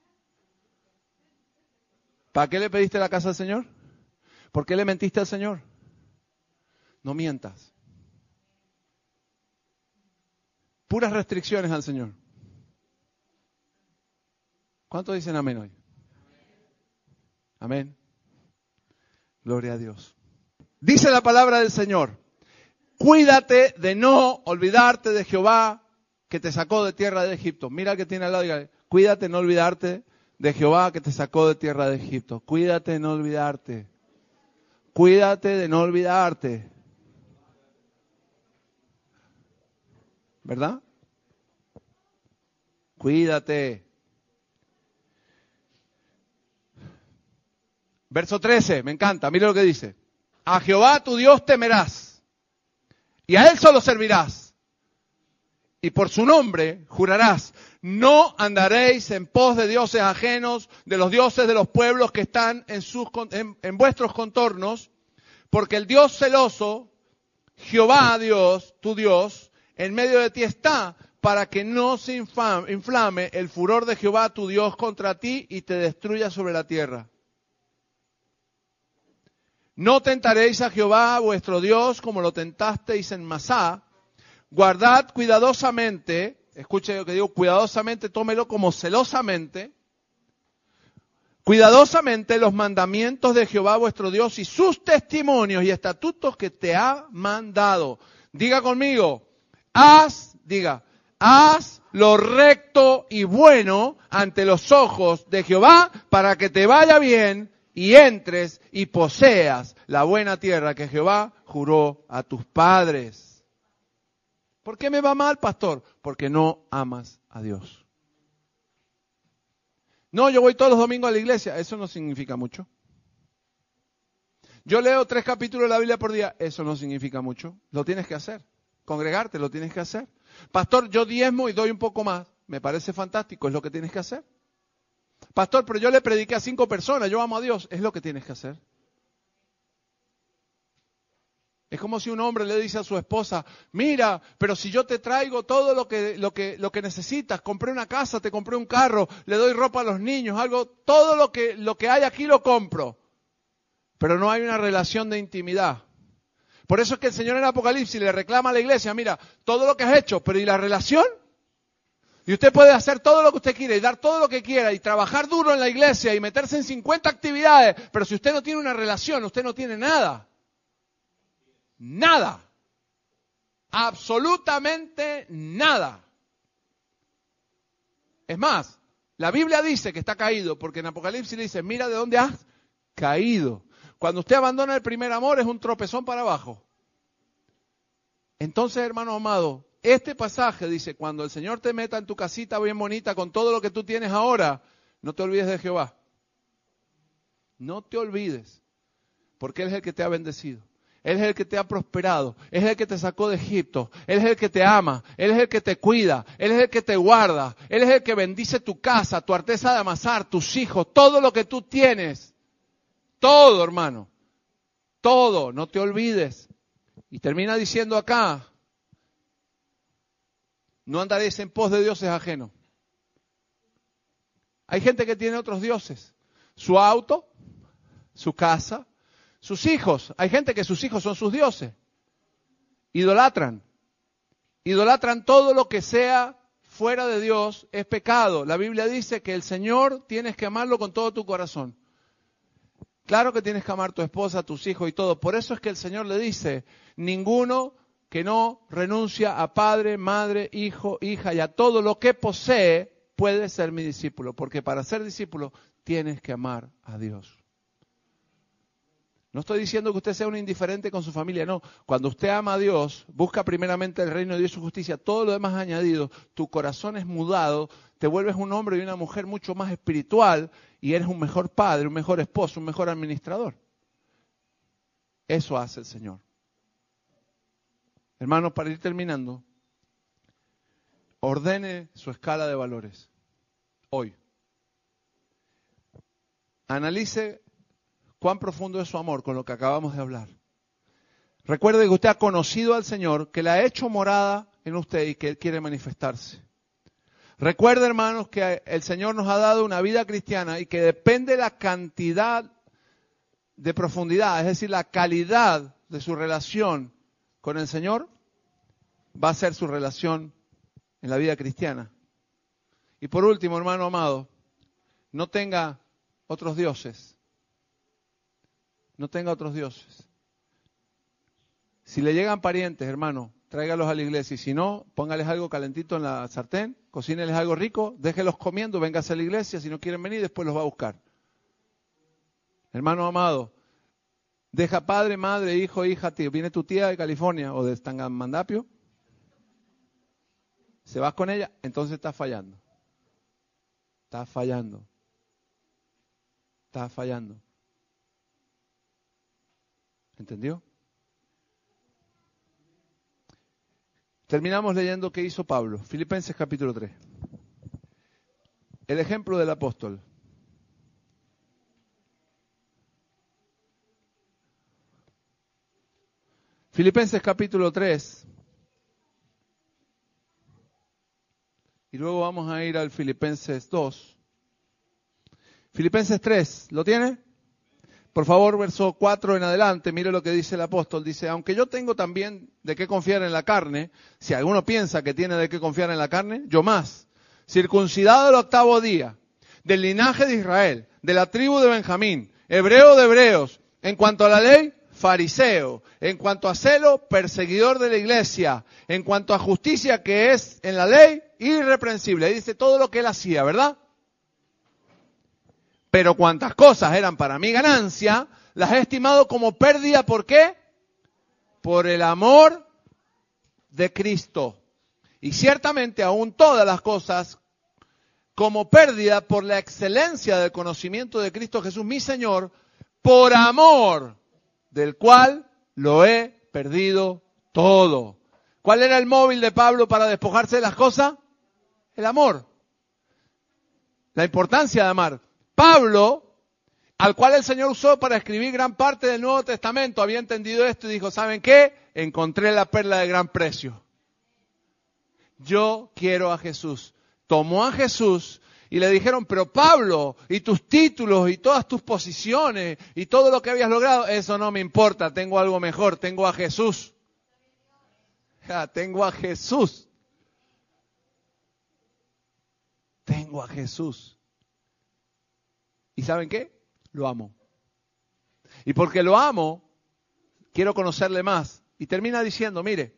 ¿Para qué le pediste la casa al Señor? ¿Por qué le mentiste al Señor? No mientas. Puras restricciones al Señor. ¿Cuántos dicen amén hoy? Amén. Gloria a Dios. Dice la palabra del Señor, cuídate de no olvidarte de Jehová que te sacó de tierra de Egipto. Mira que tiene al lado, dígale, cuídate de no olvidarte de Jehová que te sacó de tierra de Egipto. Cuídate de no olvidarte. Cuídate de no olvidarte. ¿Verdad? Cuídate. Verso trece, me encanta, mira lo que dice. A Jehová tu Dios temerás, y a Él solo servirás, y por su nombre jurarás, no andaréis en pos de dioses ajenos, de los dioses de los pueblos que están en, sus, en, en vuestros contornos, porque el Dios celoso, Jehová Dios, tu Dios, en medio de ti está, para que no se inflame el furor de Jehová tu Dios contra ti y te destruya sobre la tierra. No tentaréis a Jehová vuestro Dios como lo tentasteis en Masá. Guardad cuidadosamente, escuche lo que digo, cuidadosamente, tómelo como celosamente, cuidadosamente los mandamientos de Jehová vuestro Dios y sus testimonios y estatutos que te ha mandado. Diga conmigo, haz, diga, haz lo recto y bueno ante los ojos de Jehová para que te vaya bien y entres y poseas la buena tierra que Jehová juró a tus padres. ¿Por qué me va mal, pastor? Porque no amas a Dios. No, yo voy todos los domingos a la iglesia. Eso no significa mucho. Yo leo tres capítulos de la Biblia por día. Eso no significa mucho. Lo tienes que hacer. Congregarte, lo tienes que hacer. Pastor, yo diezmo y doy un poco más. Me parece fantástico, es lo que tienes que hacer. Pastor, pero yo le prediqué a cinco personas, yo amo a Dios. Es lo que tienes que hacer. Es como si un hombre le dice a su esposa, mira, pero si yo te traigo todo lo que, lo que, lo que necesitas, compré una casa, te compré un carro, le doy ropa a los niños, algo, todo lo que, lo que hay aquí lo compro. Pero no hay una relación de intimidad. Por eso es que el Señor en Apocalipsis le reclama a la iglesia, mira, todo lo que has hecho, pero ¿y la relación? Y usted puede hacer todo lo que usted quiera y dar todo lo que quiera y trabajar duro en la iglesia y meterse en cincuenta actividades, pero si usted no tiene una relación, usted no tiene nada. Nada. Absolutamente nada. Es más, la Biblia dice que está caído, porque en Apocalipsis le dice, mira de dónde has caído. Cuando usted abandona el primer amor es un tropezón para abajo. Entonces, hermano amado, este pasaje dice, cuando el Señor te meta en tu casita bien bonita con todo lo que tú tienes ahora, no te olvides de Jehová. No te olvides, porque Él es el que te ha bendecido. Él es el que te ha prosperado, Él es el que te sacó de Egipto, Él es el que te ama, Él es el que te cuida, Él es el que te guarda, Él es el que bendice tu casa, tu artesa de amasar, tus hijos, todo lo que tú tienes. Todo, hermano. Todo, no te olvides. Y termina diciendo acá, no andaréis en pos de dioses ajenos. Hay gente que tiene otros dioses. Su auto, su casa, sus hijos. Hay gente que sus hijos son sus dioses. Idolatran. Idolatran todo lo que sea fuera de Dios es pecado. La Biblia dice que el Señor tienes que amarlo con todo tu corazón. Claro que tienes que amar a tu esposa, a tus hijos y todo. Por eso es que el Señor le dice, ninguno que no renuncia a padre, madre, hijo, hija y a todo lo que posee puede ser mi discípulo. Porque para ser discípulo tienes que amar a Dios. No estoy diciendo que usted sea un indiferente con su familia, no. Cuando usted ama a Dios, busca primeramente el reino de Dios y su justicia, todo lo demás añadido, tu corazón es mudado, te vuelves un hombre y una mujer mucho más espiritual y eres un mejor padre, un mejor esposo, un mejor administrador. Eso hace el Señor. Hermanos, para ir terminando, ordene su escala de valores hoy. Analice cuán profundo es su amor con lo que acabamos de hablar. Recuerde que usted ha conocido al Señor, que le ha hecho morada en usted y que Él quiere manifestarse. Recuerde, hermanos, que el Señor nos ha dado una vida cristiana y que depende de la cantidad de profundidad, es decir, la calidad de su relación con el Señor, va a ser su relación en la vida cristiana. Y por último, hermano amado, no tenga otros dioses. No tenga otros dioses. Si le llegan parientes, hermano, tráigalos a la iglesia. Y si no, póngales algo calentito en la sartén, cocíneles algo rico, déjelos comiendo, véngase a la iglesia. Si no quieren venir, después los va a buscar. Hermano amado, deja padre, madre, hijo, hija, tío. Viene tu tía de California o de Tangamandapio. Se vas con ella, entonces estás fallando. Estás fallando. Estás fallando. ¿Entendió? Terminamos leyendo qué hizo Pablo. Filipenses capítulo tres. El ejemplo del apóstol. Filipenses capítulo tres. Y luego vamos a ir al Filipenses dos. Filipenses tres, ¿lo tiene? Por favor, verso cuatro en adelante, mire lo que dice el apóstol. Dice, aunque yo tengo también de qué confiar en la carne, si alguno piensa que tiene de qué confiar en la carne, yo más. Circuncidado el octavo día, del linaje de Israel, de la tribu de Benjamín, hebreo de hebreos, en cuanto a la ley, fariseo, en cuanto a celo, perseguidor de la iglesia, en cuanto a justicia que es en la ley, irreprensible. Ahí dice todo lo que él hacía, ¿verdad? Pero cuantas cosas eran para mi ganancia, las he estimado como pérdida. ¿Por qué? Por el amor de Cristo. Y ciertamente aún todas las cosas como pérdida por la excelencia del conocimiento de Cristo Jesús, mi Señor, por amor del cual lo he perdido todo. ¿Cuál era el móvil de Pablo para despojarse de las cosas? El amor. La importancia de amar. Pablo, al cual el Señor usó para escribir gran parte del Nuevo Testamento, había entendido esto y dijo, ¿saben qué? Encontré la perla de gran precio. Yo quiero a Jesús. Tomó a Jesús y le dijeron, pero Pablo, y tus títulos y todas tus posiciones y todo lo que habías logrado, eso no me importa, tengo algo mejor, tengo a Jesús. Ja, tengo a Jesús. Tengo a Jesús. ¿Y saben qué? Lo amo. Y porque lo amo, quiero conocerle más. Y termina diciendo, mire,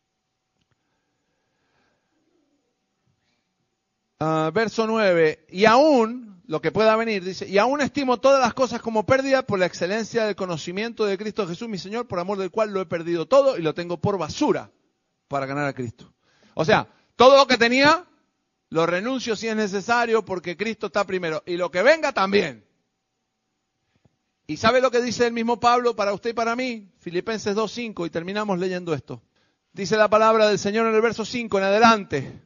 uh, verso nueve, y aún, lo que pueda venir, dice, y aún estimo todas las cosas como pérdida por la excelencia del conocimiento de Cristo Jesús, mi Señor, por amor del cual lo he perdido todo y lo tengo por basura para ganar a Cristo. O sea, todo lo que tenía, lo renuncio si es necesario porque Cristo está primero. Y lo que venga también. ¿Y sabe lo que dice el mismo Pablo para usted y para mí? Filipenses dos cinco, y terminamos leyendo esto. Dice la palabra del Señor en el verso cinco en adelante.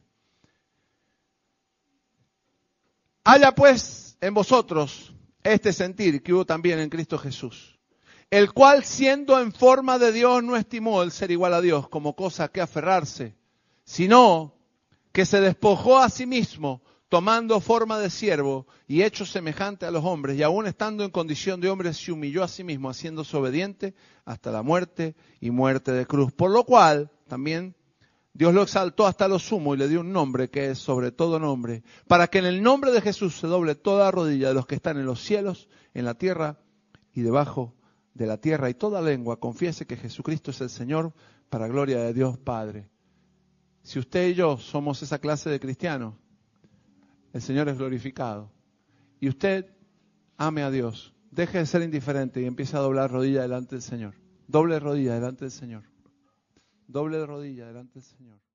Haya pues en vosotros este sentir que hubo también en Cristo Jesús, el cual siendo en forma de Dios no estimó el ser igual a Dios como cosa a que aferrarse, sino que se despojó a sí mismo, tomando forma de siervo y hecho semejante a los hombres, y aun estando en condición de hombre se humilló a sí mismo, haciéndose obediente hasta la muerte y muerte de cruz. Por lo cual también Dios lo exaltó hasta lo sumo y le dio un nombre que es sobre todo nombre, para que en el nombre de Jesús se doble toda rodilla de los que están en los cielos, en la tierra y debajo de la tierra, y toda lengua confiese que Jesucristo es el Señor, para gloria de Dios Padre. Si usted y yo somos esa clase de cristianos, el Señor es glorificado. Y usted ame a Dios, deje de ser indiferente y empiece a doblar rodilla delante del Señor. Doble rodilla delante del Señor. Doble rodilla delante del Señor.